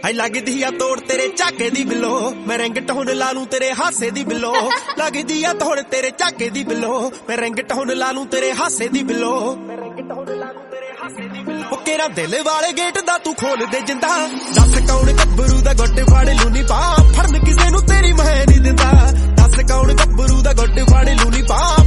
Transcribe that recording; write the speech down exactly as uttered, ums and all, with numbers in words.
high ਲੱਗਦੀ ਆ ਤੋੜ ਤੇਰੇ ਝਾਕੇ ਦੀ ਬਿੱਲੋ ਮੈਂ ਰਿੰਗਟੋਨ ਲਾ ਲੂੰ ਤੇਰੇ ਹਾਸੇ ਦੀ ਬਿੱਲੋ ਲੱਗਦੀ ਆ ਤੋੜ ਤੇਰੇ ਝਾਕੇ ਦੀ ਬਿੱਲੋ ਮੈਂ ਰਿੰਗਟੋਨ ਲਾ ਲੂੰ ਤੇਰੇ ਹਾਸੇ ਦੀ ਬਿੱਲੋ ਉਹ ਕਿਹੜਾ ਦਿਲ ਵਾਲੇ ਗੇਟ ਦਾ ਤੂੰ ਖੋਲ ਦੇ ਜਿੰਦਾ ਦੱਸ ਕੌਣ ਗੱਭਰੂ ਦਾ ਗੁੱਟ ਫੜ ਲੂ ਨੀ ਪਾ ਫੜਨ ਕਿਸੇ ਨੂੰ ਤੇਰੀ ਮੈਂ ਨਹੀਂ ਦਿੰਦਾ ਦੱਸ ਕੌਣ ਗੱਭਰੂ ਦਾ ਗੁੱਟ ਫੜ ਲੂ ਨੀ ਪਾ